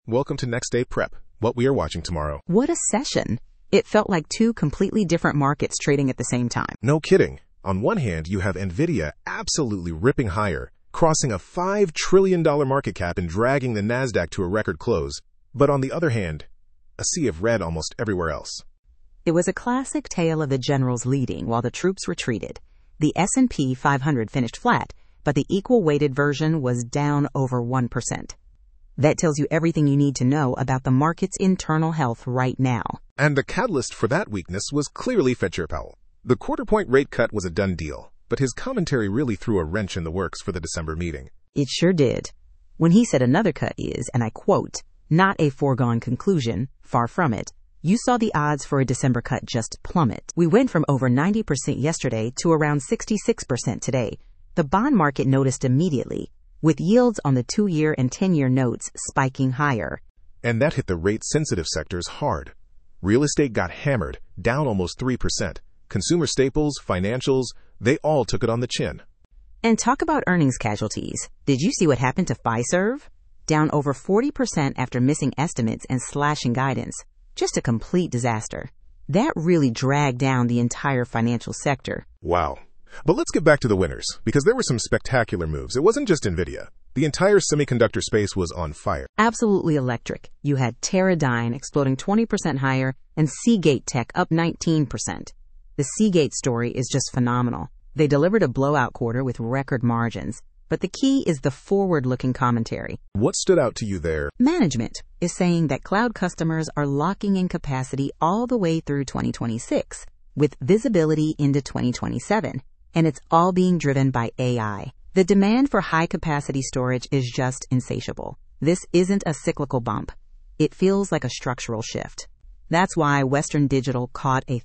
Welcome to Next Day Prep, what we are watching tomorrow. What a session. It felt like two completely different markets trading at the same time. No kidding. On one hand, you have Nvidia absolutely ripping higher, crossing a $5 trillion market cap and dragging the Nasdaq to a record close. But on the other hand, a sea of red almost everywhere else. It was a classic tale of the generals leading while the troops retreated. The S&P 500 finished flat, but the equal-weighted version was down over 1%. That tells you everything you need to know about the market's internal health right now. And the catalyst for that weakness was clearly Fed Chair Powell. The quarter-point rate cut was a done deal, but his commentary really threw a wrench in the works for the December meeting. It sure did. When he said another cut is, and I quote, "not a foregone conclusion, far from it," you saw the odds for a December cut just plummet. We went from over 90% yesterday to around 66% today. The bond market noticed immediately, with yields on the 2-year and 10-year notes spiking higher. And that hit the rate-sensitive sectors hard. Real estate got hammered, down almost 3%. Consumer staples, financials, they all took it on the chin. And talk about earnings casualties. Did you see what happened to Fiserv? Down over 40% after missing estimates and slashing guidance. Just a complete disaster. That really dragged down the entire financial sector. Wow. But let's get back to the winners, because there were some spectacular moves. It wasn't just Nvidia. The entire semiconductor space was on fire. Absolutely electric. You had Teradyne exploding 20% higher and Seagate Tech up 19%. The Seagate story is just phenomenal. They delivered a blowout quarter with record margins. But the key is the forward-looking commentary. What stood out to you there? Management is saying that cloud customers are locking in capacity all the way through 2026, with visibility into 2027. And it's all being driven by AI. The demand for high-capacity storage is just insatiable. This isn't a cyclical bump. It feels like a structural shift. That's why Western Digital caught a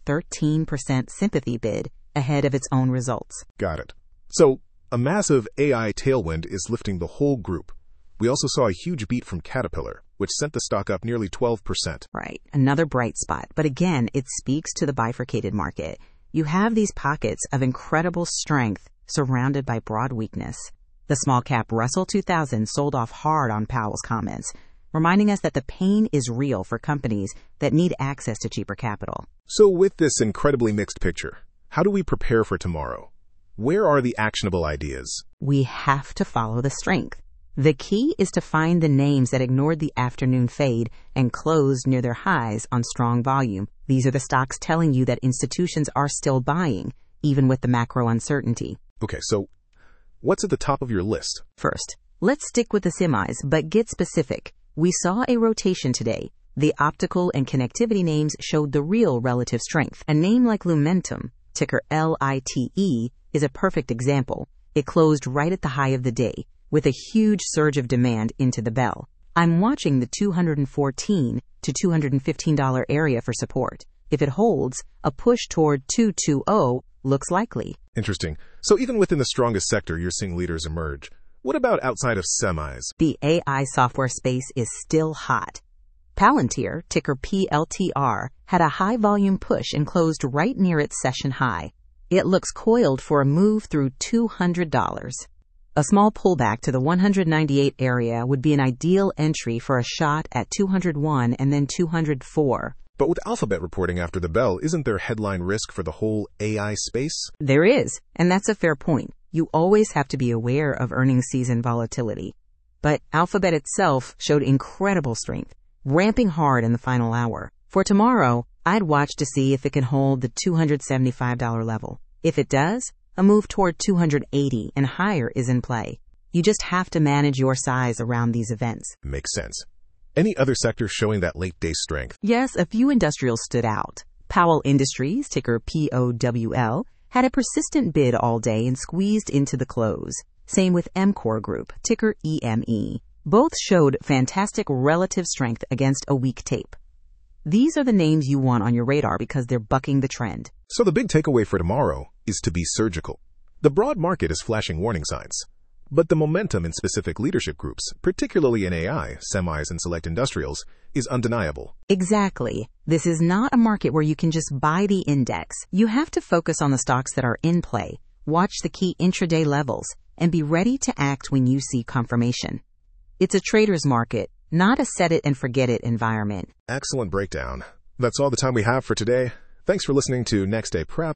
13% sympathy bid ahead of its own results. Got it. So, a massive AI tailwind is lifting the whole group. We also saw a huge beat from Caterpillar, which sent the stock up nearly 12%. Right, another bright spot. But again, it speaks to the bifurcated market. You have these pockets of incredible strength surrounded by broad weakness. The small-cap Russell 2000 sold off hard on Powell's comments, reminding us that the pain is real for companies that need access to cheaper capital. So with this incredibly mixed picture, how do we prepare for tomorrow? Where are the actionable ideas? We have to follow the strength. The key is to find the names that ignored the afternoon fade and closed near their highs on strong volume. These are the stocks telling you that institutions are still buying, even with the macro uncertainty. Okay, so what's at the top of your list? First, let's stick with the semis, but get specific. We saw a rotation today. The optical and connectivity names showed the real relative strength. A name like Lumentum, ticker LITE, is a perfect example. It closed right at the high of the day, with a huge surge of demand into the bell. I'm watching the $214 to $215 area for support. If it holds, a push toward 220 looks likely. Interesting. So even within the strongest sector, you're seeing leaders emerge. What about outside of semis? The AI software space is still hot. Palantir, ticker PLTR, had a high-volume push and closed right near its session high. It looks coiled for a move through $200. A small pullback to the 198 area would be an ideal entry for a shot at 201 and then 204. But with Alphabet reporting after the bell, isn't there headline risk for the whole AI space? There is, and that's a fair point. You always have to be aware of earnings season volatility. But Alphabet itself showed incredible strength, ramping hard in the final hour. For tomorrow, I'd watch to see if it can hold the $275 level. If it does, a move toward 280 and higher is in play. You just have to manage your size around these events. Makes sense. Any other sectors showing that late-day strength? Yes, a few industrials stood out. Powell Industries, ticker POWL, had a persistent bid all day and squeezed into the close. Same with EMCOR Group, ticker EME. Both showed fantastic relative strength against a weak tape. These are the names you want on your radar because they're bucking the trend. So the big takeaway for tomorrow is to be surgical. The broad market is flashing warning signs, but the momentum in specific leadership groups, particularly in AI, semis, and select industrials, is undeniable. Exactly. This is not a market where you can just buy the index. You have to focus on the stocks that are in play, watch the key intraday levels, and be ready to act when you see confirmation. It's a trader's market, not a set-it-and-forget-it environment. Excellent breakdown. That's all the time we have for today. Thanks for listening to Next Day Prep.